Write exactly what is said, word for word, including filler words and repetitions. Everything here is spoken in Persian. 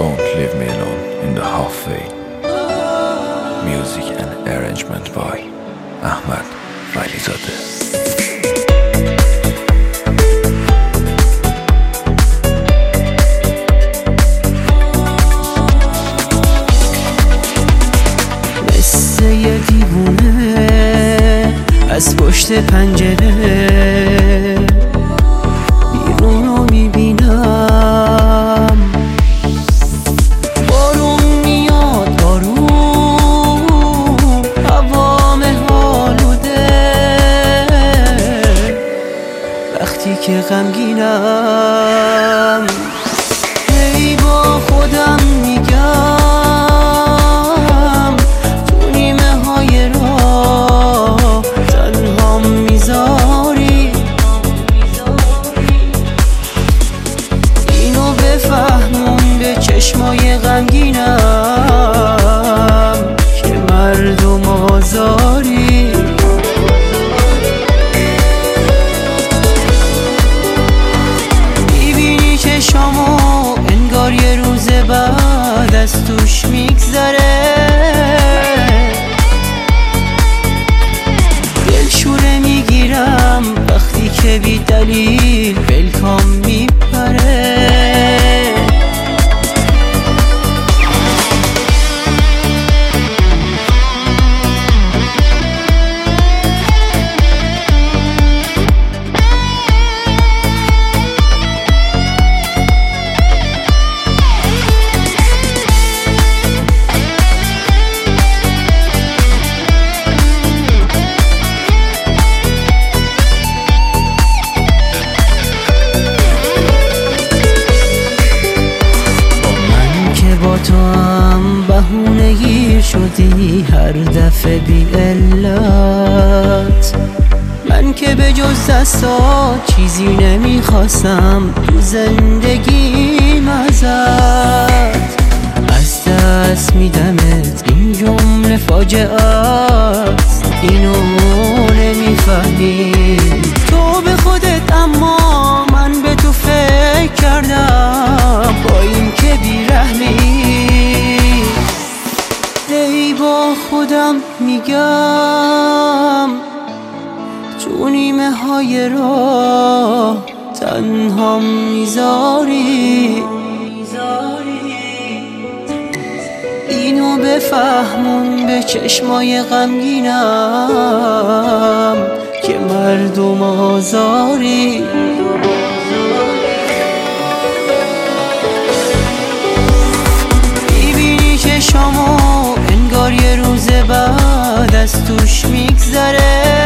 Don't Leave Me Alone in the Halfway. Music and arrangement by Ahmad Valizadeh. یه دیوونه از پشت پنجره بیرون رو میبینم، بارون میاد بارون، هوام حالوده. وقتی که غمگینم هی با خودم میگم چشمای غمگینم که مردم آزاری. میبینی چشمامو انگار یه روز بعد از توش میگذره، دلشوره میگیرم وقتی که بی دلیل ولکام میپره. تو هم بهونه گیر شدی هر دفعه بی علت. من که به جز دستات چیزی نمیخواستم تو زندگیم ازت. از دست میدمت این جمله فاجعه است، اینو نمیفهمی تو به خودت، اما من به تو فکر کردم با این که بیرحمی. ای با خودم میگم تو نیمه های راه تنها میذاری. اینو بفهمون به چشمای غمگینم که مردم آزاری. میبینی چشمامو انگار یه روز بعد از توش میگذره،